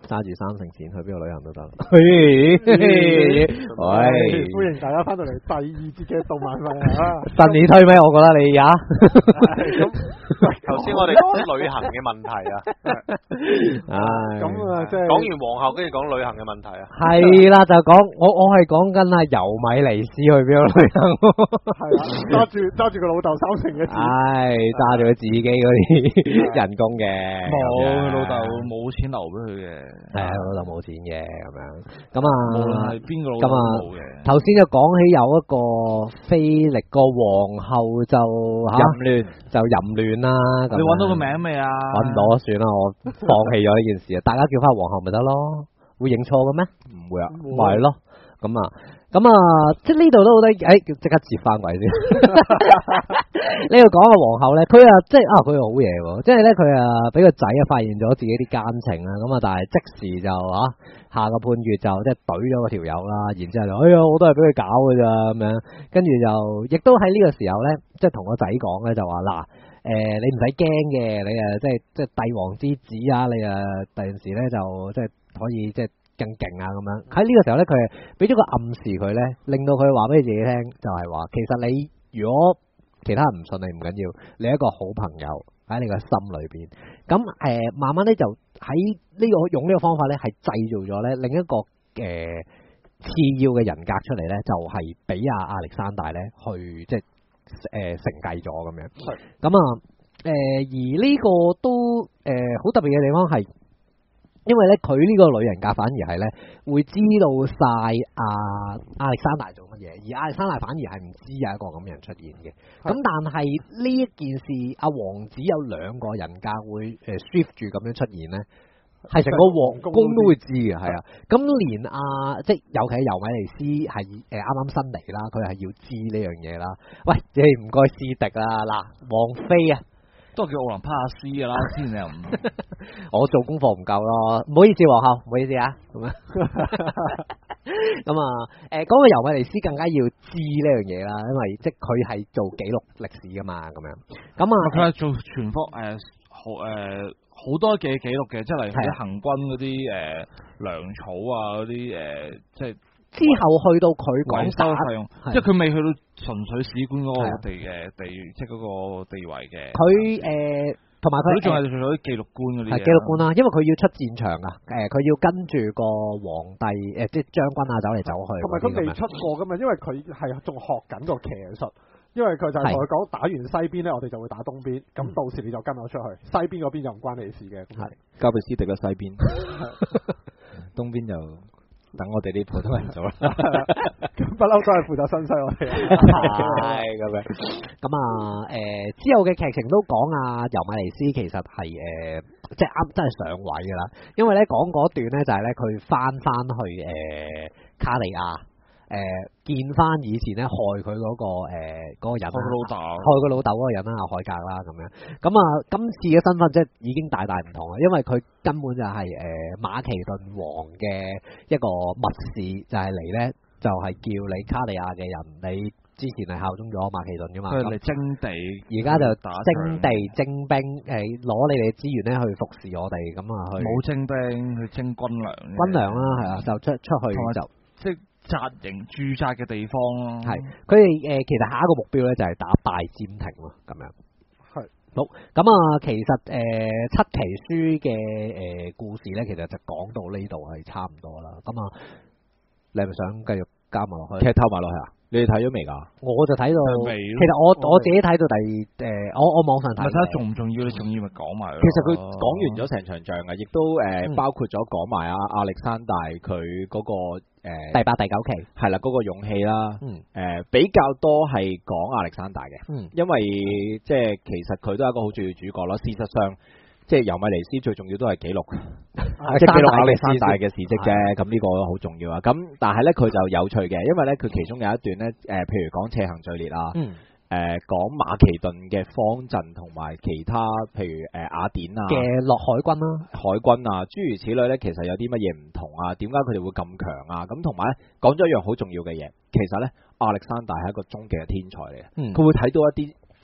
揸住3成錢去邊度旅行都得。喂， 歡迎大家翻到嚟第2節嘅動漫費啊！ 新年推咩？我覺得你呀， 頭先我哋講旅行嘅問題啊， 咁啊，即係講完皇后，跟住講旅行嘅問題啊， 係啦，就講我係講緊啊，尤米尼斯去邊度旅行？ 係啦，揸住個老豆3成嘅錢， 揸住佢自己嗰啲人工嘅， 冇佢老豆冇錢留俾佢嘅， 係啊，老豆冇錢嘅咁樣，咁啊， 無論係邊個老豆都冇嘅。 頭先就講起有一個菲力個皇后就淫亂就淫亂啦，咁你揾到個名未啊？ 揾唔到，算啦，我放棄咗呢件事啊！大家叫翻皇后咪得咯，會認錯嘅咩？唔會啊，咪係咯，咁啊，即係呢度都好得，即刻接翻鬼先。呢度講個皇后咧，佢啊，即係佢好嘢喎，即係咧佢啊俾個仔啊發現咗自己啲奸情啦，咁啊，但係即時就下個判決就即係懟咗個條友啦，然之後就我都係俾佢搞嘅咋咁樣，跟住就亦都喺呢個時候咧，即係同個仔講咧就話嗱，你唔使驚嘅，你即係帝王之子啊，你第陣時咧就即係可以即係更勁啊咁樣。喺呢個時候咧，佢係俾咗個暗示佢咧，令到佢話俾你自己聽，就係話其實你如果其他人唔信你唔緊要，你一個好朋友喺你個心裏邊，咁慢慢咧就喺呢個用呢個方法咧，係製造咗咧另一個次要嘅人格出嚟咧，就係俾亞歷山大咧去即係承繼咗咁樣。咁而呢個都好特別嘅地方係，因為咧佢呢個女人格反而係咧會知道晒亞歷山大做乜嘢，而亞歷山大反而係唔知有一個咁嘅人出現嘅。咁但係呢一件事，王子有2個人格會shift 住咁樣出現咧，係成個皇宮都會知嘅，係啊。咁連即係尤其係尤米尼斯係啱啱新嚟啦，佢係要知呢樣嘢啦。喂，你唔該斯迪啦，嗱，王妃啊！ 都係叫奧林匹亞斯㗎啦，之前你又唔， 我做功課唔夠咯，唔好意思皇后，唔好意思啊，咁啊，嗰個尤米尼斯更加要知呢樣嘢啦，因為即係佢係做記錄歷史噶嘛，咁樣， 佢係做全科好多嘅記錄嘅，即係例如啲行軍嗰啲糧草啊嗰啲即係。 之後去到佢講收費用，即係佢未去到純粹史官嗰個地即係嗰個地位嘅。 佢同埋佢都仲係做咗啲記錄官嗰啲。係記錄官啦，因為佢要出戰場啊，佢要跟住個皇帝即係將軍啊走嚟走去。同埋佢未出過噶嘛，因為佢係仲學緊個騎術，因為佢就係同佢講打完西邊咧，我哋就會打東邊，咁到時你就跟我出去，西邊嗰邊就唔關你事嘅。係交俾斯迪嘅西邊，東邊就。等我哋啲普通人做啦， 咁不嬲都係負責新西我哋， 係咁樣。之後嘅劇情都講尤米尼斯其實係即係真係上位噶啦，因為咧講嗰段咧就係咧佢翻去卡利亞。見翻以前咧害佢嗰個人，害佢老豆嗰個人啦，海格啦咁樣。今次嘅身份即係已經大唔同啦，因為佢根本就係馬其頓王嘅一個密使，就係嚟咧就係叫你卡利亞嘅人，你之前係效忠咗馬其頓噶嘛， 佢嚟徵地， 而家就徵地徵兵，攞你哋資源咧去服侍我哋，咁去冇徵兵，去徵軍糧啦，係啊，就出去就即係紮營駐紮嘅地方咯。 係佢哋其實下一個目標咧就係打拜占庭咯，咁樣。係好咁其實七奇書嘅故事咧，其實就講到呢度係差唔多啦。你係咪想繼續加埋落去？ 劇透埋落去啊？你哋睇咗未㗎？ 我就睇到，其實我自己睇到我網上睇。 睇下重唔重要？你重要咪講埋。 其實佢講完咗成場仗嘅，亦都包括咗講埋亞歷山大佢嗰個第8、第9期係啦，嗰個勇氣啦。比較多係講亞歷山大嘅。因為即係其實佢都係一個好重要主角咯。事實上。即係尤米尼斯最重要都係記錄，即係記錄亞歷山大嘅事蹟啫。咁呢個好重要啊。咁但係咧佢就有趣嘅，因為咧佢其中有一段咧譬如講斜行序列啊，講馬其頓嘅方陣同埋其他譬如雅典啊嘅落海軍啦， 海軍啊諸如此類咧，其實有啲乜嘢唔同啊？點解佢哋會咁強啊？咁同埋咧講咗一樣好重要嘅嘢，其實咧亞歷山大係一個終極嘅天才嚟嘅，佢會睇到一啲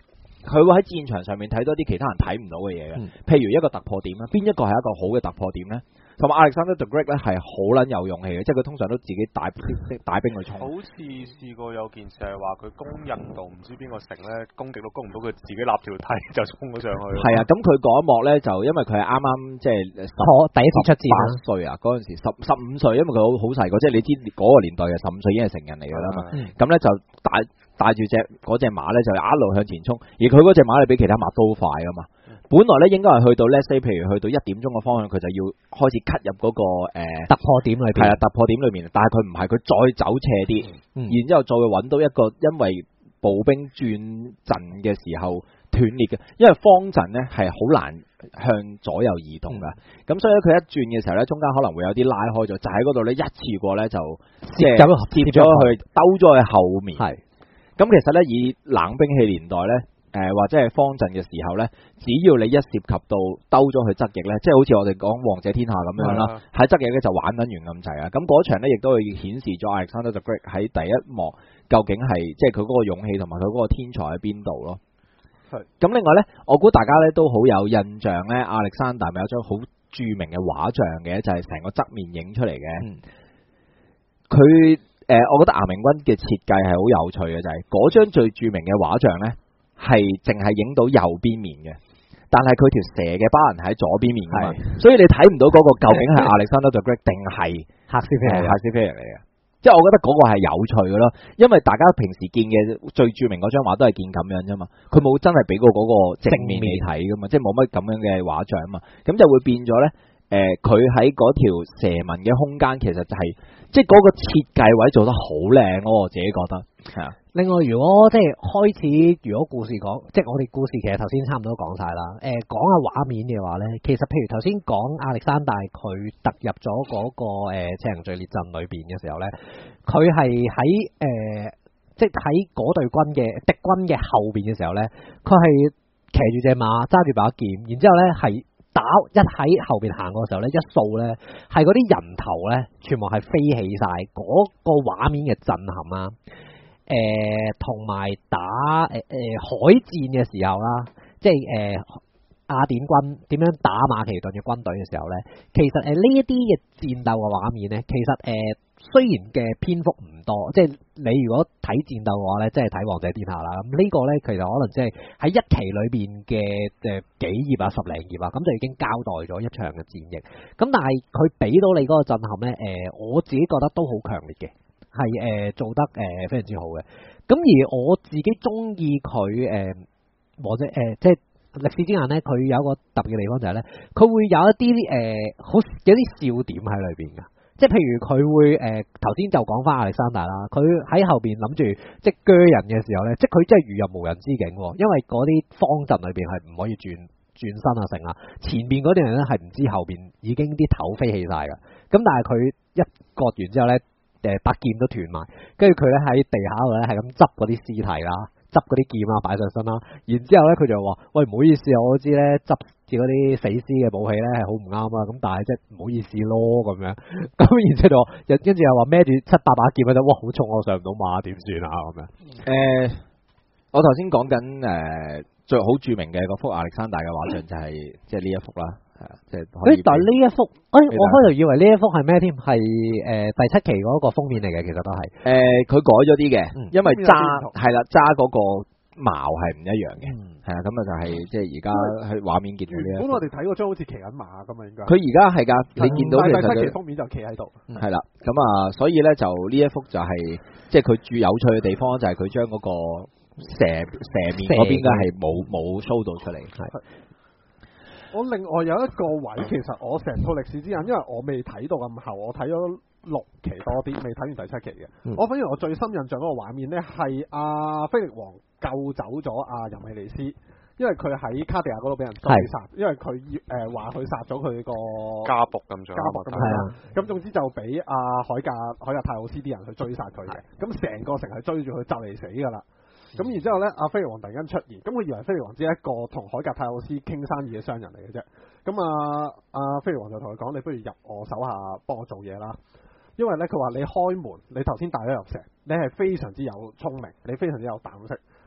佢會喺戰場上面睇到啲其他人睇唔到嘅嘢嘅，譬如一個突破點啦，邊一個係一個好嘅突破點咧？同埋 Alexander the Great 咧係好撚有勇氣嘅，即係佢通常都自己帶兵去衝。 好似試過有件事係話佢攻印度唔知邊個城咧，攻極都攻唔到，佢自己立條梯就衝咗上去。 係啊，咁佢嗰一幕咧就因為佢係啱啱即係第一次出戰 8歲啊，嗰陣時15歲，因為佢好細個，即係你知嗰個年代嘅15歲已經係成人嚟㗎啦嘛。咁咧就帶住嗰隻馬咧就一路向前衝，而佢嗰隻馬咧比其他馬都快㗎嘛。本來咧應該係去到 let's say 譬如去到1點鐘嘅方向，佢就要開始 cut 入嗰個突破點裏邊。係啊，突破點裏面，但係佢唔係，佢再走斜啲，然之後再揾到一個因為步兵轉陣嘅時候斷裂嘅，因為方陣咧係好難向左右移動㗎，咁所以咧佢一轉嘅時候咧，中間可能會有啲拉開咗，就喺嗰度咧一次過咧就即係接咗去兜咗去後面。係，咁其實咧以冷兵器年代咧。或者係方陣嘅時候呢，只要你一涉及到兜咗去側翼呢，即係好似我哋講王者天下咁樣啦，喺側翼呢就玩緊完咁滯啊！咁嗰場呢亦都會顯示咗 Alexander the Great 喺第一幕究竟係即係佢嗰個勇氣同埋佢嗰個天才喺邊度咯。咁另外呢，我估大家呢都好有印象呢，亞歷山大咪有張好著名嘅畫像嘅，就係成個側面影出嚟嘅。佢我覺得亞明君嘅設計係好有趣嘅，就係嗰張最著名嘅畫像呢。係淨係影到右邊面嘅，但係佢條蛇嘅疤痕喺左邊面㗎嘛，所以你睇唔到嗰個究竟係 Alexander the Great 定係赫斯菲爾嚟嘅。即係我覺得嗰個係有趣嘅咯，因為大家平時見嘅最著名嗰張畫都係見咁樣啫嘛，佢冇真係俾過嗰個正面你睇㗎嘛，即係冇乜咁樣嘅畫像啊嘛，咁就會變咗呢。佢喺嗰條蛇紋嘅空間其實就係即係嗰個設計位做得好靚咯，我自己覺得係啊。 另外，如果即係開始，如果故事講，即係我哋故事其實頭先差唔多講晒啦。講下畫面嘅話咧，其實譬如頭先講亞歷山大佢突入咗嗰個赤行序列陣裏邊嘅時候咧，佢係喺即係喺嗰隊軍嘅敵軍嘅後邊嘅時候咧，佢係騎住隻馬揸住把劍，然之後咧係打一喺後邊行過嘅時候咧，一掃咧係嗰啲人頭咧全部係飛起晒，嗰個畫面嘅震撼啊！同埋打海戰嘅時候啦，即係雅典軍點樣打馬其頓嘅軍隊嘅時候咧，其實呢一啲嘅戰鬥嘅畫面咧，其實雖然嘅篇幅唔多，即係你如果睇戰鬥嘅話咧，即係睇王者天下啦。咁呢個咧其實可能即係喺一期裏邊嘅幾頁啊、10零頁啊，咁就已經交代咗一場嘅戰役。咁但係佢俾到你嗰個震撼咧，我自己覺得都好強烈嘅。係做得非常之好嘅，咁而我自己中意佢或者即係歷史之眼咧，佢有一個特別嘅地方就係咧，佢會有一啲好有啲笑點喺裏邊㗎，即係譬如佢會頭先就講翻亞歷山大啦，佢喺後邊諗住即係鋸人嘅時候咧，即係佢真係如入無人之境喎，因為嗰啲方陣裏邊係唔可以轉身啊成啊，前邊嗰啲人咧係唔知後邊已經啲頭飛起晒㗎，咁但係佢一割完之後咧。把劍都斷埋，跟住佢咧喺地下度咧係咁執嗰啲屍體啦，執嗰啲劍啦擺上身啦，然之後咧佢就話：喂，唔好意思啊，我知咧執住嗰啲死屍嘅武器咧係好唔啱啊，咁但係即係唔好意思咯咁樣，咁然之後跟住又話孭住7-8把劍喺度，哇好重，我上唔到馬點算啊咁樣。 我頭先講緊最好著名嘅嗰幅亞歷山大嘅畫像就係即係呢一幅啦。係啊，即係但係呢一幅，我開頭以為呢一幅係咩添？係第7期嗰個封面嚟嘅，其實都係。 佢改咗啲嘅，因為揸嗰個矛係唔一樣嘅，係啊，咁啊就係即係而家喺畫面見到呢一幅。 咁我哋睇嗰張好似騎緊馬咁啊，應該。 佢而家係㗎，你見到其實第7期封面就企喺度。 係啦，咁啊，所以咧就呢一幅就係即係佢最有趣嘅地方就係佢將嗰個蛇面嗰邊咧係冇 show 到出嚟，係。 我另外有一個位，其實我成套歷史之眼，因為我未睇到咁後，我睇咗6期多啲，未睇完第7期嘅。我反而我最深印象嗰個畫面呢，係阿菲力王救走咗阿任美尼斯，因為佢喺卡地亞嗰度俾人追殺，因為佢話佢殺咗佢個家僕咁樣， 咁總之就俾阿海格泰奧斯啲人去追殺佢嘅，咁成個城係追住佢就嚟死㗎啦。咁然之後咧，阿菲力王突然間出現，咁佢以為菲力王只係一個同海格泰奧斯傾生意嘅商人嚟嘅啫。咁阿菲力王就同佢講：你不如入我手下幫我做嘢啦。因為咧，佢話你開門，你頭先帶咗入城，你係非常之有聰明，你非常之有膽識。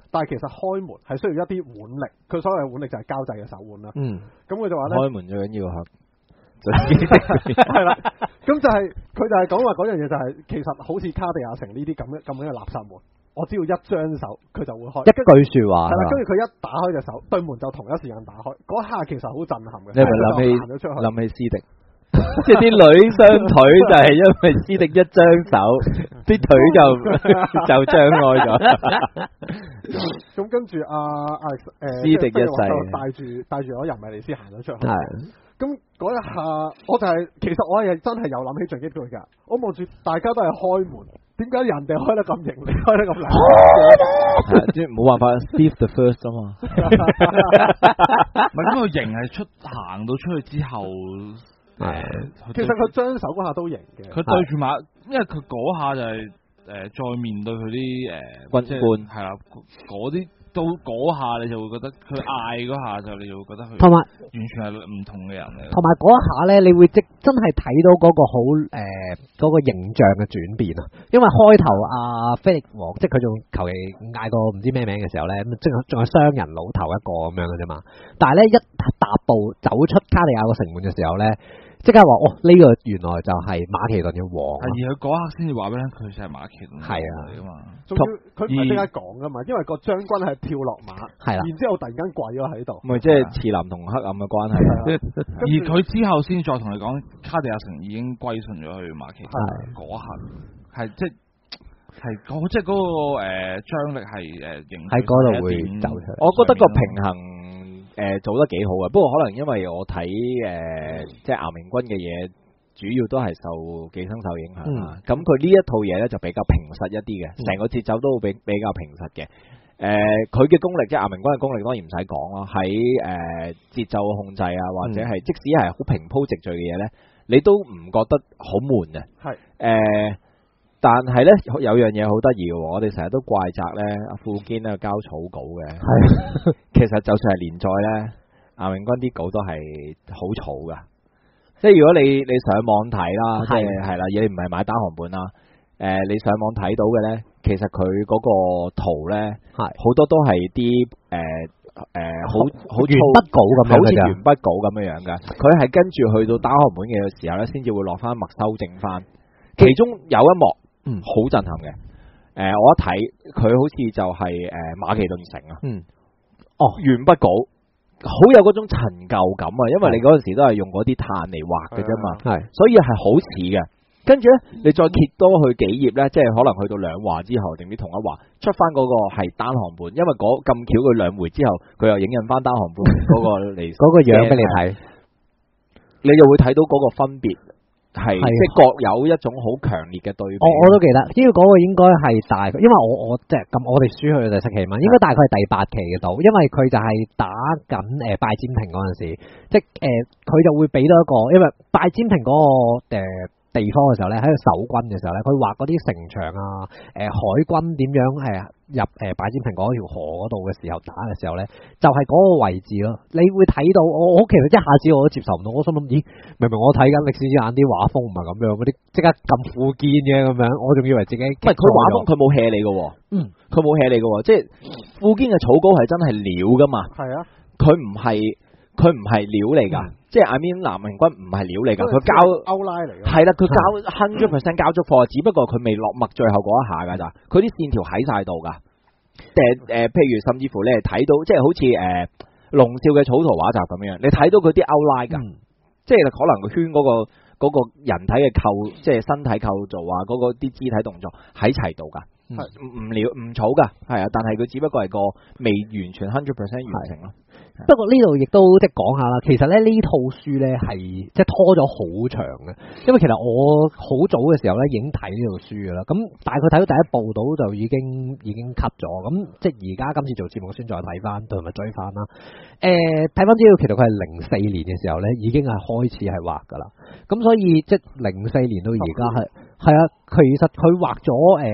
但係其實開門係需要一啲腕力，佢所謂嘅腕力就係交際嘅手腕啦。咁佢就話咧， 開門最緊要係啦，咁就係佢就係講話嗰樣嘢就係其實好似卡地亞城呢啲咁樣嘅垃圾門，我只要一張手佢就會開， 一句説話係啦，跟住佢一打開隻手，對門就同一時間打開，嗰下其實好震撼嘅。 你係咪諗起斯迪？即係啲女雙腿就係因為斯迪一張手，啲腿就張開咗。 咁跟住斯迪一世帶住我人米尼斯行咗出去。咁嗰一下，我就係其實我係真係有諗起進擊佢㗎。我望住大家都係開門，點解人哋開得咁型，你開得咁靚？ 即係冇辦法 ，Steve the First 啊嘛。 唔係咁個型係行到出去之後。 其實佢張手嗰下都型嘅， 佢對住馬，因為佢嗰下就係再面對佢啲軍官係啦，嗰啲到嗰下你就會覺得佢嗌嗰下就你就會覺得佢同埋完全係唔同嘅人嚟。 同埋嗰一下咧，你會真係睇到嗰個好嗰個形象嘅轉變啊！因為開頭菲力王即係佢仲求其嗌個唔知咩名嘅時候咧，咁即係仲係商人老頭一個咁樣嘅啫嘛。但係咧一踏步走出卡地亞個城門嘅時候咧。即刻話哦，呢個原來就係馬其頓嘅王， 而佢嗰刻先至話俾你聽，佢就係馬其頓係啊嘛。仲要佢唔係即刻講噶嘛，因為個將軍係跳落馬，係啦，然之後突然間跪咗喺度， 咪即係次男同黑暗嘅關係。 而佢之後先再同你講，卡地亞城已經歸順咗去馬其頓嗰刻，係即係即係嗰個張力係喺嗰度會走出嚟。 我覺得個平衡。做得幾好嘅，不過可能因為我睇即係亞明軍嘅嘢，主要都係受寄生獸影響啦。咁佢呢一套嘢咧就比較平實一啲嘅，成個節奏都比較平實嘅。佢嘅功力即係亞明軍嘅功力當然唔使講啦，喺節奏控制啊，或者係即使係好平鋪直敘嘅嘢咧，你都唔覺得好悶嘅。係但係咧有樣嘢好得意嘅，我哋成日都怪責咧阿富堅咧交草稿嘅，其實就算係連載咧，亞明軍啲稿都係好草噶。即係如果你上網睇啦，即係啦，你唔係買單行本啦，你上網睇到嘅咧，其實佢嗰個圖咧，好多都係啲好鉛筆稿咁樣， 好似鉛筆稿咁樣嘅。佢係跟住去到單行本嘅時候咧，先至會落翻墨修正翻。其中有一幕。好震撼嘅，我一睇佢好似就係馬其頓城啊，鉛筆稿好有嗰種陳舊感啊，因為你嗰陣時都係用嗰啲炭嚟畫嘅啫嘛，所以係好似嘅。跟住咧，你再揭多去幾頁咧，即係可能去到兩話之後，定唔知同一話出翻嗰個係單行本，因為咁巧佢兩回之後，佢又影印翻單行本嗰個嚟嗰個樣俾你睇，你就會睇到嗰個分別。係即係各有一種好強烈嘅對比。 我都記得，呢個嗰個應該係大，因為我即係咁，我哋輸去第七期嘛，應該大概係第8期嘅度，因為佢就係打緊拜占庭嗰陣時，即係佢就會俾到一個，因為拜占庭嗰個地方嘅時候咧，喺度守軍嘅時候咧，佢畫嗰啲城牆啊，海軍點樣入拜占庭嗰條河嗰度嘅時候打嘅時候咧，就係嗰個位置咯。你會睇到我其實一下子我都接受唔到，我心諗咦，明明我睇緊歷史之眼啲畫風唔係咁樣，嗰啲即刻咁富堅嘅咁樣，我仲以為自己唔係佢畫風佢冇 hea 你嘅，佢冇 hea 你嘅，即係富堅嘅草稿係真係料噶嘛，係啊，佢唔係料嚟噶。即係 I mean 南明軍唔係料嚟㗎，佢交歐拉嚟㗎，係啦，佢交 100% 交足貨，只不過佢未落墨最後嗰一下㗎咋，佢啲線條喺晒度㗎。譬如甚至乎你係睇到，即係好似龍少嘅草圖畫集咁樣，你睇到佢啲歐拉㗎，即係可能個圈嗰個人體嘅即係身體構造啊，嗰個啲肢體動作喺齊度㗎，唔料唔草㗎，係啊，但係佢只不過係個未完全 100% 完成咯。 不過呢度亦都即係講下啦，其實咧呢套書咧係即係拖咗好長嘅，因為其實我好早嘅時候咧已經睇呢套書噶啦，咁大概睇到第一部到就已經 cut 咗，咁即係而家今次做節目先再睇翻同埋追翻啦。睇翻資料，其實佢係04年嘅時候咧已經係開始係畫噶啦，咁所以即係04年到而家係啊，其實佢畫咗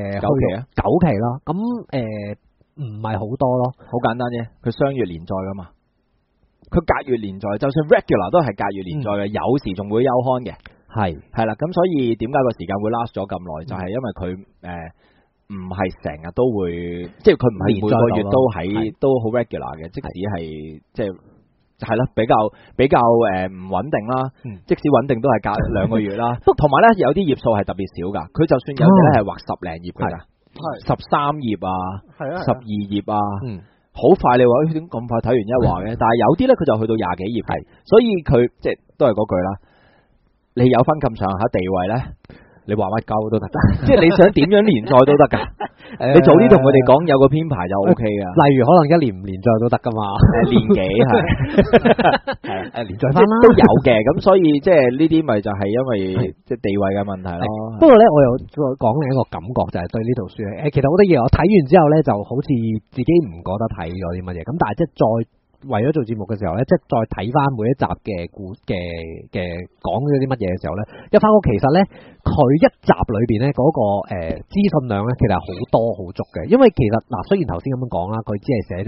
9期啦，咁唔係好多咯， 好簡單啫，佢雙月連載噶嘛。佢隔月連載，就算 regular 都係隔月連載嘅，有時仲會休刊嘅，係啦。咁所以點解個時間會 last 咗咁耐？就係因為佢唔係成日都會，即係佢唔係每個月都喺都好 regular 嘅，即使係即係啦，比較唔穩定啦。即使穩定都係隔2個月啦。同埋咧有啲頁數係特別少㗎，佢就算有啲咧係畫10零頁㗎咋，13頁啊，12頁啊。好快你話點咁快睇完一話嘅？但係有啲咧佢就去到20幾頁，所以佢即係都係嗰句啦。你有翻咁上下地位咧，你話乜鳩都得，即係你想點樣連載都得㗎。你早啲同佢哋講有個編排就 O K 㗎。 例如可能1年唔連載都得㗎嘛， 年幾係連載翻啦都有嘅。咁所以即係呢啲咪就係因為即係地位嘅問題咯。 不過咧，我又講另一個感覺就係對呢套書其實好多嘢我睇完之後咧，就好似自己唔覺得睇咗啲乜嘢。咁但係即係再為咗做節目嘅時候咧，即係再睇翻每一集嘅講咗啲乜嘢嘅時候咧，一發覺其實咧佢一集裏邊咧嗰個資訊量咧其實好多好足嘅，因為其實嗱雖然頭先咁樣講啦，佢只係寫咗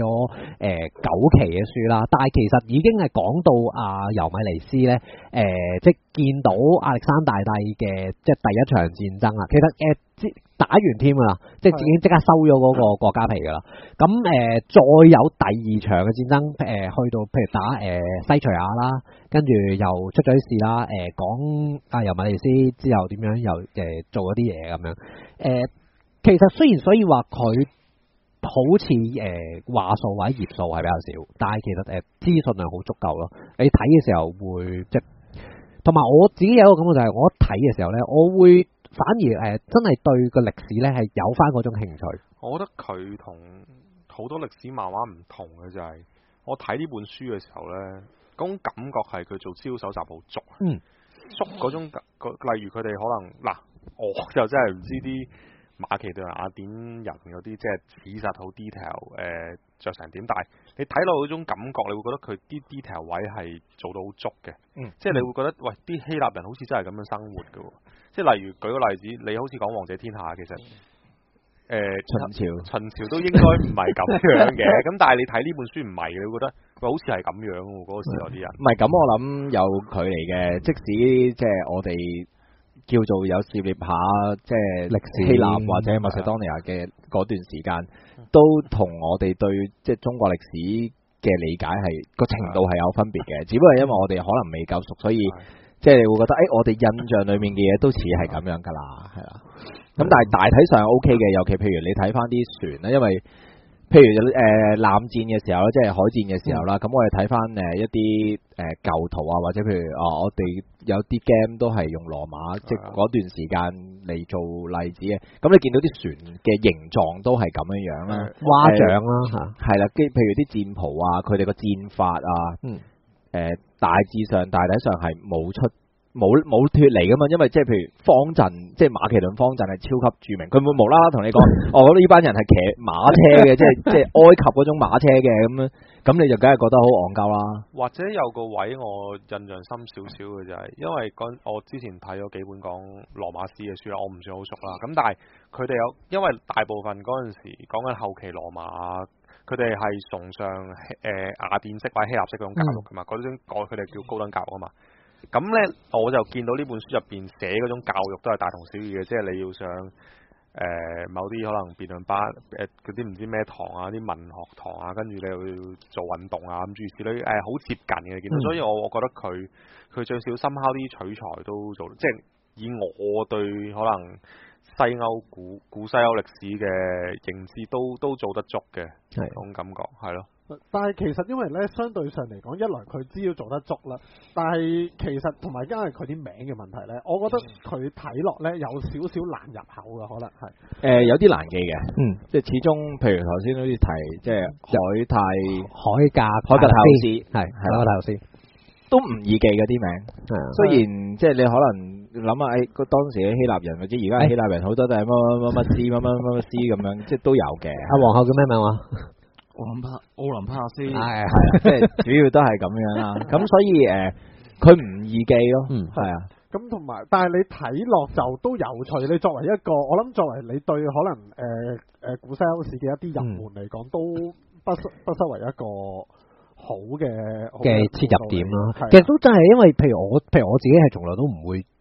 9期嘅書啦，但係其實已經係講到尤米尼斯咧即係見到亞歷山大帝嘅即係第一場戰爭啦，其實打完添㗎啦，即係已經即刻收咗嗰個國家皮㗎啦。咁再有第2場嘅戰爭，去到譬如打西徐亞啦，跟住又出咗啲事啦。講尤米尼斯之後點樣又做咗啲嘢咁樣。其實雖然所以話佢好似話數或者頁數係比較少，但係其實資訊量好足夠咯。你睇嘅時候會即係，同埋我自己有一個感覺就係，我一睇嘅時候咧，我會。反而真係對個歷史咧係有翻嗰種興趣。我覺得佢同好多歷史漫畫唔同嘅就係，我睇呢本書嘅時候咧，嗰種感覺係佢做資料搜集好足。足嗰種，例如佢哋可能嗱，我就真係唔知啲馬其頓雅典人嗰啲即係史實好 detail 着成點，但係你睇落嗰種感覺，你會覺得佢啲 detail 位係做到好足嘅。即係你會覺得喂，啲希臘人好似真係咁樣生活嘅。即係例如舉個例子，你好似講王者天下，其實秦朝都應該唔係咁樣嘅，咁但係你睇呢本書唔係嘅，你會覺得喂好似係咁樣喎，嗰個時代啲人。唔係咁，我諗有距離嘅，即使即係我哋叫做有涉獵下即係歷史希臘或者馬塞多尼亞嘅嗰段時間，都同我哋對即係中國歷史嘅理解係個程度係有分別嘅，只不過因為我哋可能未夠熟，所以。即係你會覺得，我哋印象裏面嘅嘢都似係咁樣㗎啦，係啦。咁但係大體上 OK 嘅，尤其譬如你睇翻啲船咧，因為譬如艦戰嘅時候咧，即係海戰嘅時候啦，咁我哋睇翻一啲舊圖啊，或者譬如我哋有啲 game 都係用羅馬，即係嗰段時間嚟做例子嘅。咁你見到啲船嘅形狀都係咁樣樣啦，蛙掌啦嚇，係啦，譬如啲戰袍啊，佢哋個戰法啊，大致上大體上係冇脫離噶嘛，因為即係譬如方陣，即係馬其頓方陣係超級著名，佢會無啦啦同你講，我覺得呢班人係騎馬車嘅，即係埃及嗰種馬車嘅咁你就梗係覺得好戇鳩啦。或者有個位我印象深少少嘅就係，因為我之前睇咗幾本講羅馬史嘅書啦，我唔算好熟啦，咁但係佢哋因為大部分嗰陣時講緊後期羅馬。佢哋係崇尚雅典式或者希臘式嗰種教育噶嘛，嗰種佢哋叫高等教育啊嘛。咁呢，我就見到呢本書入邊寫嗰種教育都係大同小異嘅，即係你要上某啲可能辯論班嗰啲唔知咩堂啊，啲文學堂啊，跟住你又要做運動啊，咁諸如此類好接近嘅見到，所以我覺得佢最少深考啲取材都做，即係以我對可能。西歐古西歐歷史嘅認知都做得足嘅，嗰種感覺係咯。但係其實因為咧，相對上嚟講，一來佢資料做得足啦，但係其實同埋因為佢啲名嘅問題咧，我覺得佢睇落咧有少少難入口嘅，可能係有啲難記嘅，即係始終譬如頭先好似提即係海格泰勒斯係海格泰勒斯。都唔易記嗰啲名，雖然即係你可能諗下，當時嘅希臘人或者而家嘅希臘人好多都係乜斯斯咁樣，即係都有嘅。阿皇后叫咩名話？奧林帕斯，係即係主要都係咁樣啦。咁所以佢唔易記咯，係啊。咁同埋，但係你睇落就都有趣。你作為一個，我諗作為你對可能古西歐史嘅一啲入門嚟講，都不失為一個。好嘅切入點咯，其實都真係因為譬如我自己係從來都唔會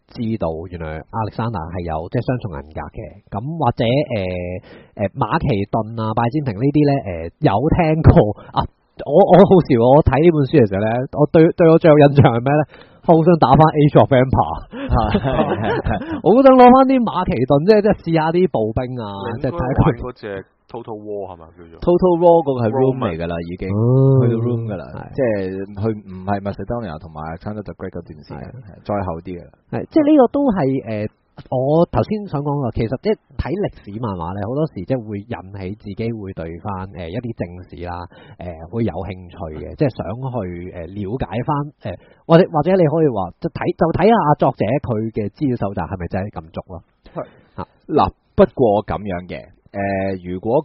知道原來亞歷山大係有即係雙重人格嘅，咁或者馬其頓啊、拜占庭呢啲咧有聽過啊。我好笑，我睇呢本書嘅時候咧，我對我最有印象係咩咧？我好想打翻 Age of Empire， 我好想攞翻啲馬其頓，即係試下啲步兵啊，即係睇佢嗰隻 Total War 係咪叫做 Total War 嗰個係 Rome 嚟㗎啦，已經去到 Rome 㗎啦，即係佢唔係 Macedonia 同埋 Alexander the Great 嗰段時間，再後啲㗎啦。係， 即係呢個都係我頭先想講嘅，其實即係睇歷史漫畫咧，好多時即係會引起自己會對翻一啲正史啦，會有興趣嘅，即係想去了解翻或者你可以話就睇下作者佢嘅資料搜集係咪真係咁足咯？係嗱，不過咁樣嘅如果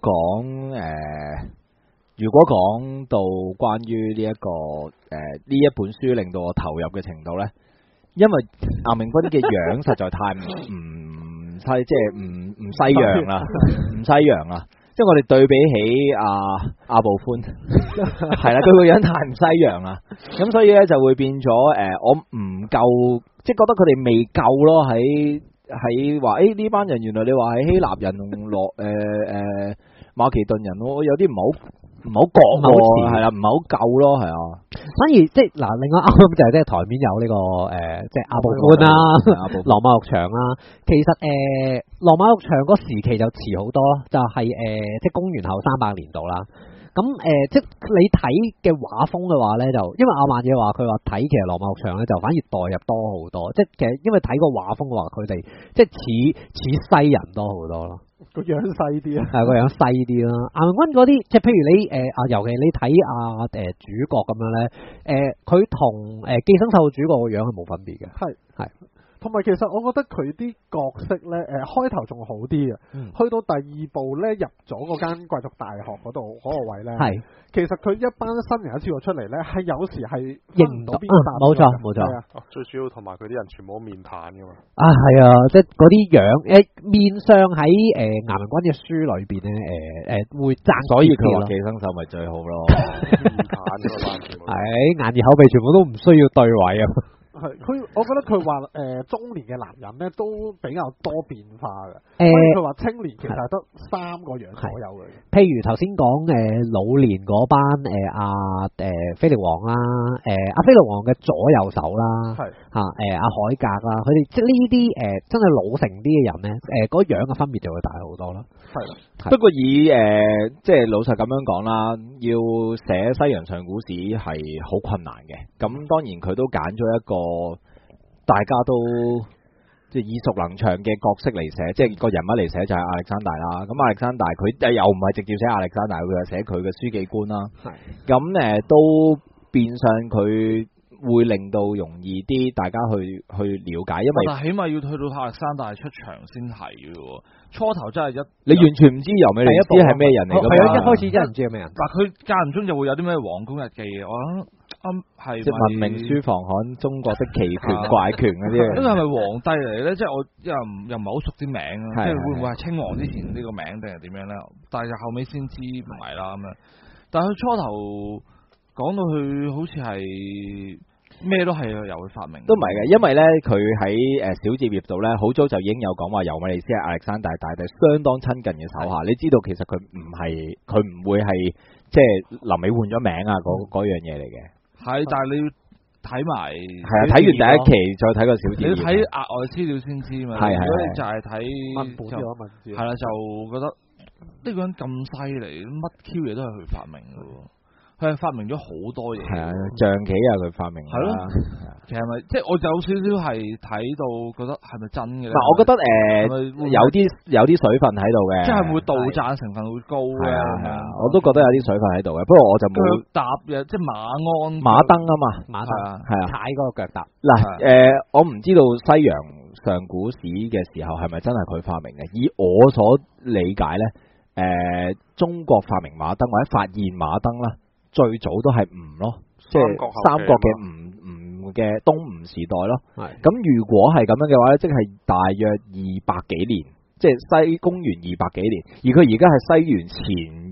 講到關於呢一個呢一本書令到我投入嘅程度咧。因為亞明君嘅樣實在太唔西洋啦，唔西洋啦，即係我哋對比起阿部寬，係啦，佢個樣太唔西洋啦，咁所以咧就會變咗我唔夠，即係覺得佢哋未夠咯，喺話呢班人原來你話係希臘人落馬其頓人咯，有啲唔好講喎，係啦，唔係好夠咯，係啊。 反而即係嗱，另外啱啱就係即係台面有呢個即係阿部寬啦、羅馬浴場啦。其實羅馬浴場嗰時期就遲好多，就係即係公元後300年度啦。咁即係你睇嘅畫風嘅話咧，就因為阿萬嘢話佢話睇其實羅馬浴場咧就反而代入多好多，即係其實因為睇個畫風嘅話，佢哋即係似西人多好多咯。 個樣細啲啊， 係個樣細啲啦。亞明君嗰啲，即係譬如你尤其你睇主角咁樣咧，佢同寄生獸主角個樣係冇分別嘅。係。 同埋其實我覺得佢啲角色咧，開頭仲好啲嘅，去到第2部咧入咗嗰間貴族大學嗰度嗰個位咧，係其實佢一班新人一次過出嚟咧，係有時係認唔到邊個搭。冇錯。 最主要同埋佢啲人全部都面癱噶嘛。 啊，係啊，即係嗰啲樣面相喺亞明君嘅書裏邊咧，會爭， 所以佢話寄生獸咪最好咯。 面癱嗰班全部。 係眼耳口鼻全部都唔需要對位啊。 係我覺得佢話中年嘅男人咧都比較多變化嘅，佢話青年其實係得3個樣左右嘅。 譬如頭先講老年嗰班菲力王啦，阿菲力王嘅左右手啦，係阿海格啦，佢哋即係呢啲真係老成啲嘅人咧，嗰樣嘅分別就會大好多啦。係， 不過以即係老實咁樣講啦，要寫西洋上古史係好困難嘅。咁當然佢都揀咗一個大家都即係耳熟能詳嘅角色嚟寫，即係個人物嚟寫就係亞歷山大啦。咁亞歷山大佢又唔係直接寫亞歷山大，佢係寫佢嘅書記官啦。係，咁都變相佢會令到容易啲大家去了解，因為但起碼要去到亞歷山大出場先係嘅喎。初頭真係你完全唔知尤美尼斯係咩人嚟㗎嘛？ 係啊，一開始真係唔知係咩人。 嗱，佢間唔中就會有啲咩皇宮日記嘅，我諗係即係文明書房刊中國的奇權怪權嗰啲。 呢個係咪皇帝嚟咧？即係我又唔係好熟啲名啊，即係會唔會係清王之前呢個名定係點樣咧？但係後尾先知唔係啦咁樣。但係佢初頭講到佢好似係。咩都係由佢發明， 都唔係嘅，因為咧佢喺小節頁度咧，好早就已經有講話尤美尼斯係亞歷山大大帝相當親近嘅手下。你知道其實佢唔會係即係臨尾換咗名啊嗰樣嘢嚟嘅。係， 但係你要睇埋係啊，睇完第一期再睇個小節頁， 你要睇額外資料先知嘛。 係如果你就係睇文本嘅文字， 係啦，就覺得呢個人咁犀利，乜 Q 嘢都係佢發明嘅喎。佢係發明咗好多嘢， 係啊，象棋啊佢發明，係咯， 其實係咪即係我有少少係睇到覺得係咪真嘅咧？ 嗱，我覺得有啲水分喺度嘅， 即係會杜撰成分會高嘅， 係啊，我都覺得有啲水分喺度嘅，不過我就冇踏嘅，即係馬登啊嘛， 馬登係啊， 踩嗰個腳踏。 嗱，我唔知道西洋上古史嘅時候係咪真係佢發明嘅？以我所理解咧，中國發明馬登或者發現馬登啦。最早都係吳咯，即係三國嘅吳嘅東吳時代咯。咁如果係咁樣嘅話咧，即係大約200幾年，即係公元200幾年，而佢而家係西元前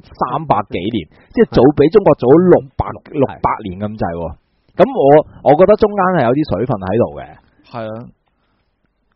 300幾年，即係早比中國早600年咁滯。咁我覺得中間係有啲水分喺度嘅。 係啊，其實咪即係我就有少少係睇到覺得係咪真嘅咧？但係後尾先知唔係啦。但係就後尾先知唔係啦。但係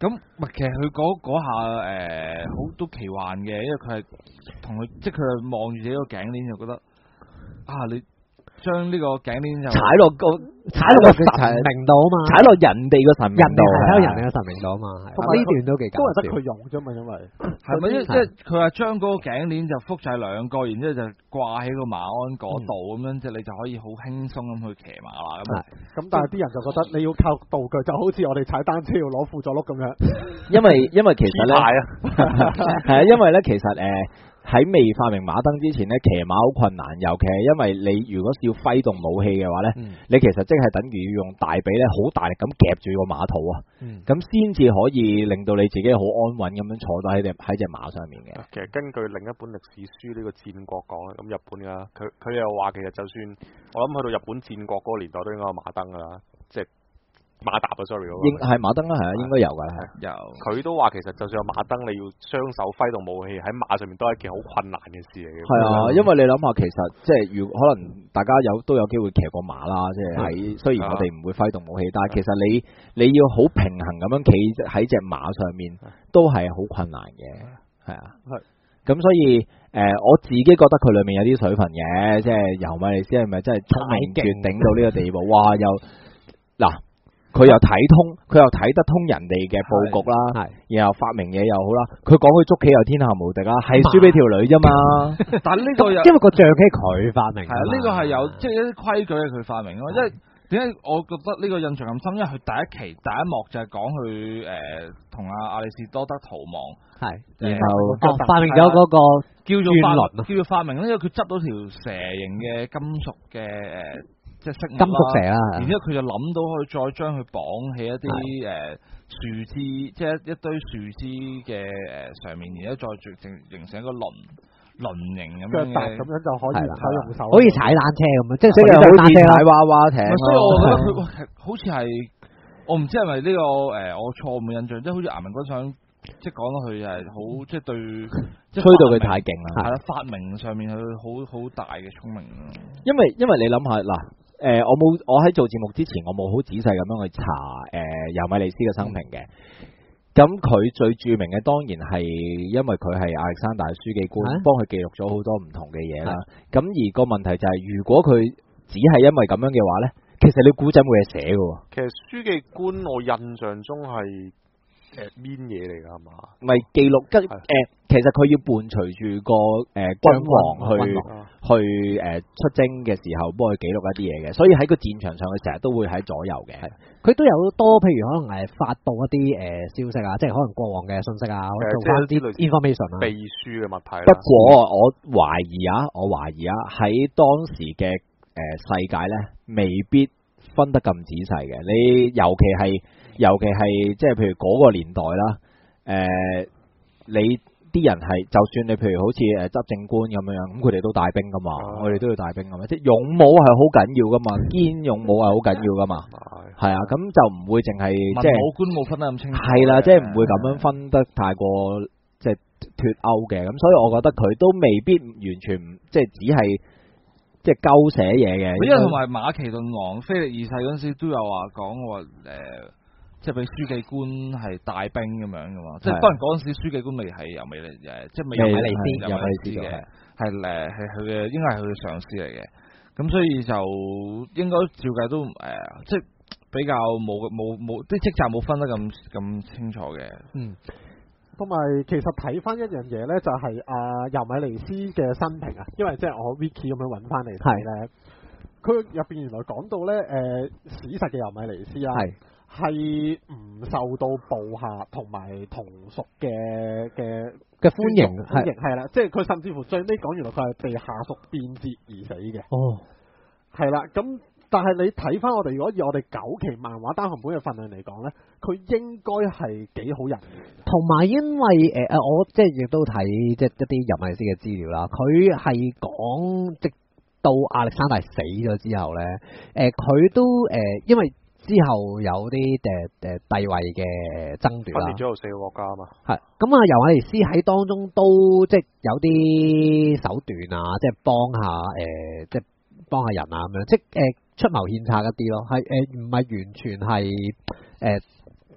咁其實佢嗰下好都奇幻嘅，因為佢係同佢即係佢係望住自己個頸鏈就覺得你將呢個頸鏈就踩落個神明度啊嘛， 踩落人哋個神明度， 踩落人哋個神明度啊嘛，呢段都幾搞笑， 都係得佢用啫嘛，因為係咪即係佢話將嗰個頸鏈就複製兩個，然之後就掛喺個馬鞍嗰度咁樣，即係你就可以好輕鬆咁去騎馬啦。 咁但係啲人就覺得你要靠道具，就好似我哋踩單車要攞輔助轆咁樣。 因為其實咧係啊，因為咧其實喺未發明馬鐙之前咧，騎馬好困難，尤其係因為你如果要揮動武器嘅話咧，你其實即係等於要用大髀咧，好大力咁夾住個馬肚啊，咁先至可以令到你自己好安穩咁樣坐到喺隻馬上面嘅。 其實根據另一本歷史書呢個戰國講咧，咁日本噶，佢又話其實就算我諗去到日本戰國嗰個年代都應該有馬鐙噶啦，即係。馬踏啊 ，sorry， 係馬鐙啦，係啊，應該有㗎啦， 有。 佢都話其實就算有馬鐙，你要雙手揮動武器喺馬上面都係一件好困難嘅事嚟嘅。 係啊，因為你諗下，其實即係如可能大家都有機會騎過馬啦，即係喺雖然我哋唔會揮動武器，但係其實你要好平衡咁樣企喺隻馬上面，都係好困難嘅。係啊，咁所以我自己覺得佢裏面有啲水分嘅，即係尤米利斯係咪真係聰明絕頂到呢個地步？哇！又嗱。佢又睇得通人哋嘅佈局啦，然後發明嘢又好啦。佢講佢捉棋又天下無敵啦，係輸俾條女啫嘛。 但呢個因為個象棋佢發明， 係啊，呢個係有即係一啲規矩係佢發明咯。因為點解我覺得呢個印象咁深？因為佢第一幕就係講佢同阿里士多德逃亡，係然後發明咗嗰個叫做發明咧，因為佢執到條蛇形嘅金屬嘅即係金屬蛇啦，然之後佢就諗到可以再將佢綁起一啲樹枝，即係一堆樹枝嘅上面，然之後再形成一個輪形咁樣嘅， 咁樣就可以用手， 好似踩單車咁樣，即係好似踩娃娃艇。 所以我覺得佢好似係，我唔知係咪呢個我錯誤印象，即係好似顏文君想即係講到佢係好，即係對， 吹到佢太勁啦。 係啦，發明上面佢好大嘅聰明。 因為你諗下嗱。我喺做節目之前，我冇好仔細咁樣去查尤米利斯嘅生平嘅。咁佢最著名嘅當然係因為佢係亞歷山大書記官，幫佢記錄咗好多唔同嘅嘢啦。咁而個問題就係，如果佢只係因為咁樣嘅話呢，其實你古仔冇嘢寫嘅。 其實書記官我印象中係邊嘢嚟㗎係嘛？ 咪記錄其實佢要伴隨住個君王去出征嘅時候，幫佢記錄一啲嘢嘅，所以喺個戰場上佢成日都會喺左右嘅。 佢都有多，譬如可能發布一啲消息啊，即係可能國王嘅信息啊，做翻啲 information 啊， 秘書嘅物體。 不過我懷疑啊，喺當時嘅世界咧，未必分得咁仔細嘅。你尤其係即係譬如嗰個年代啦，你啲人係就算你譬如好似執政官咁樣，咁佢哋都帶兵噶嘛，我哋都要帶兵噶嘛，即係勇武係好緊要噶嘛，堅勇武係好緊要噶嘛，係啊，咁就唔會淨係即係文武官冇分得咁清楚，係啦，即係唔會咁樣分得太過即係脫鈎嘅，咁所以我覺得佢都未必完全即係只係即係鳩寫嘢嘅， 因為同埋馬其頓王腓力二世嗰陣時都有話講話即係俾書記官係帶兵咁樣噶嘛，即係當然嗰陣時書記官未係由美利即係未有米利斯嘅，係佢嘅應該係佢嘅上司嚟嘅，咁所以就應該照計都即係比較冇啲職責冇分得咁清楚嘅。 同埋其實睇翻一樣嘢咧，就係尤米利斯嘅生平啊，因為即係我 wiki 咁樣揾翻嚟睇咧，佢入邊原來講到咧史實嘅尤米利斯啊。係唔受到部下同埋同屬嘅歡迎係啦，即係佢甚至乎最尾講，原來佢係被下屬變節而死嘅。哦，係啦，咁但係你睇翻我哋，如果以我哋9期漫畫單行本嘅份量嚟講咧，佢應該係幾好人。同埋因為我即係亦都睇即係一啲尤米利斯嘅資料啦，佢係講直到亞歷山大死咗之後咧，佢都因為之後有啲帝位嘅爭奪啦，分裂咗4個國家啊嘛。係咁啊，尤米利斯喺當中都即係有啲手段啊，即係幫下人啊咁樣，即係出謀獻策一啲咯，係唔係完全係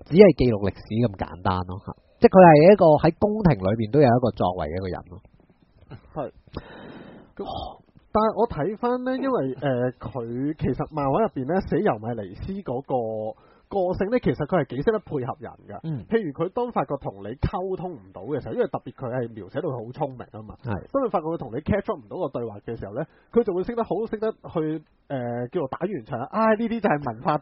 只係記錄歷史咁簡單咯，即係佢係一個喺宮廷裏邊都有一個作為嘅一個人咯。 係。但係我睇翻咧，因為佢其實漫畫入邊咧寫尤米尼斯嗰個性咧，其實佢係幾識得配合人㗎。譬如佢當發覺同你溝通唔到嘅時候，因為特別佢係描寫到佢好聰明啊嘛。係。當佢發覺佢同你 catch up 唔到個對話嘅時候咧，佢就會識得去叫做打圓場。呢啲就係文化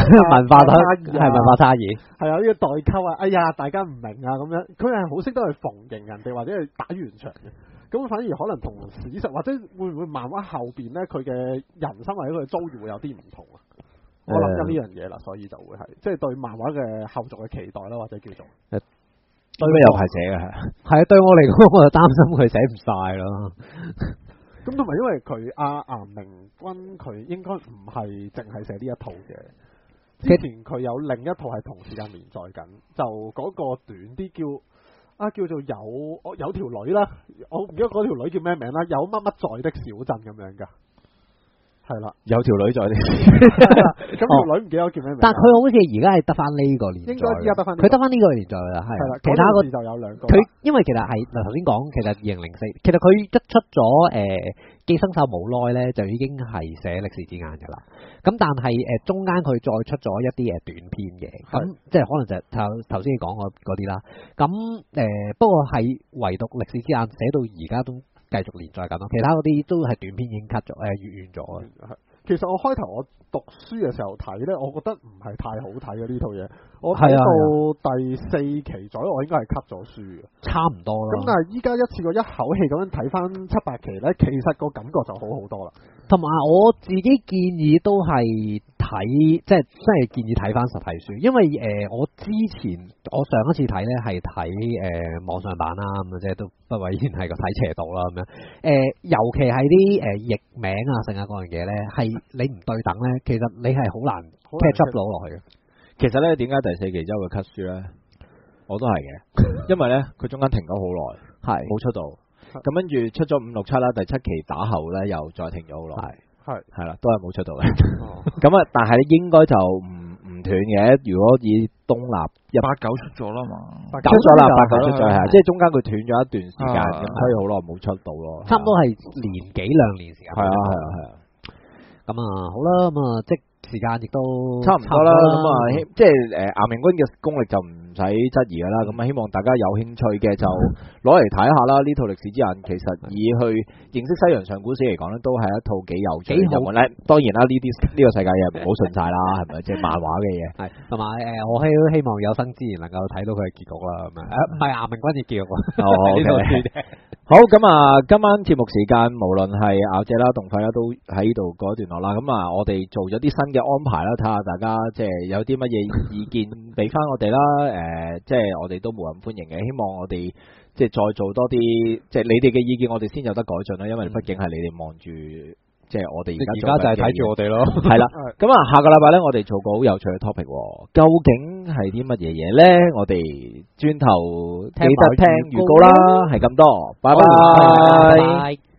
差異。係啊，呢個代溝啊，哎呀，大家唔明啊咁樣。佢係好識得去逢迎人哋或者係打圓場嘅。咁反而可能同史實或者會唔會漫畫後邊咧，佢嘅人生或者佢嘅遭遇會有啲唔同啊？我諗緊呢樣嘢啦，所以就會係即係對漫畫嘅後續嘅期待啦，或者叫做對咩有排寫嘅係啊，對我嚟講我就擔心佢寫唔晒咯。 咁同埋因為佢岩明君佢應該唔係淨係寫呢一套嘅，之前佢有另一套係同時間連載緊，就嗰個短啲叫做有條女啦，我唔記得嗰條女叫咩名啦，有乜乜在的小鎮咁樣噶。係啦，有條女在啲，咁條女唔記得叫咩名。 但係佢好似而家係得翻呢個年代， 應該而家得翻， 佢得翻呢個年代啦，係啦。其他個就有兩個。 佢因為其實係頭先講，其實2004，其實佢一出咗寄生獸冇耐咧，就已經係寫歷史之眼㗎啦。咁但係中間佢再出咗一啲短篇嘅，咁即係可能就頭先你講嗰啲啦。咁不過係唯獨歷史之眼寫到而家都繼續連載緊咯，其他嗰啲都係短篇已經 cut 咗，完咗。 其實我開頭我讀書嘅時候睇咧，我覺得唔係太好睇嘅呢套嘢。我睇到第4期左右，我應該係 cut 咗書嘅， 差唔多啦。 咁但係依家一次過一口氣咁樣睇翻7、8期咧，其實個感覺就好好多啦。同埋我自己建議都係睇，即係真係建議睇翻實體書，因為我上一次睇咧係睇網上版啦，咁即係都不諱言係個睇斜度啦咁樣。尤其係啲譯名啊，成啊嗰樣嘢咧，係你唔對等咧，其實你係好難 catch up 到落去嘅。 其實咧，點解第4期之後會 cut 書咧？我都係嘅，因為咧佢中間停咗好耐，係冇出到。咁跟住出咗5、6、7啦，第7期打後咧又再停咗好耐，係啦，都係冇出到嘅。咁但係應該就唔斷嘅。如果以東立 8、9出咗啦嘛， 出咗啦，8、9出咗係，即係中間佢斷咗一段時間，咁所以好耐冇出到咯。 差唔多係年幾2年時間。 係啊。 咁好啦，咁即時間亦都差唔多啦。咁即係岩明君嘅功力就唔使質疑噶啦。咁希望大家有興趣嘅就攞嚟睇下啦。呢套歷史之眼其實以去認識西洋上古史嚟講咧，都係一套幾有趣嘅入門咧。當然啦，呢個世界嘢唔好信晒啦，係咪？即係漫畫嘅嘢。係同埋我希望有生之年能夠睇到佢嘅結局啦。咁唔係岩明君嘅結局。好，咁今晚節目時間，無論係咬姐啦、動費啦，都喺呢度過一段落啦。咁我哋做咗啲新嘅安排啦，睇下大家即係有啲乜嘢意見俾翻我哋啦。即係我哋都無任歡迎嘅，希望我哋即係再做多啲，即係你哋嘅意見，我哋先有得改進啦。因為畢竟係你哋望住。即係我哋而家就係睇住我哋咯， 係啦。咁下個禮拜咧，我哋做個好有趣嘅 topic，究竟係啲乜嘢嘢咧？我哋轉頭記得聽預告啦，係咁多，拜拜。